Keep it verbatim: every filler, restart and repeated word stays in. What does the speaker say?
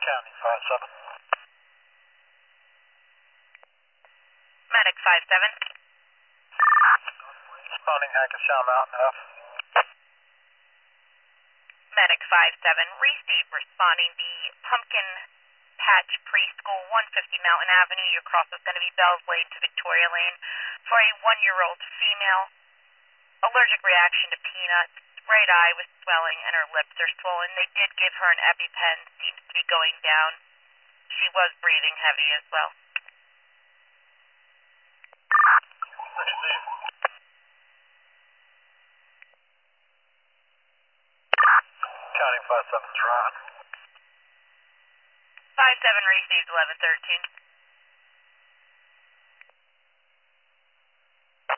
County five seven. Medic five seven. Responding Hackettstown Mountain F. Medic five seven. Receive responding the Pumpkin Patch Preschool, one fifty Mountain Avenue. Your cross is going to be Bells Lane to Victoria Lane for a one-year-old female. Allergic reaction to peanuts. Right eye with swelling and her lips are swollen. They did give her an EpiPen. Seems to be going down. She was breathing heavy as well. Receive. County five seven is Ron. five seven receives eleven thirteen.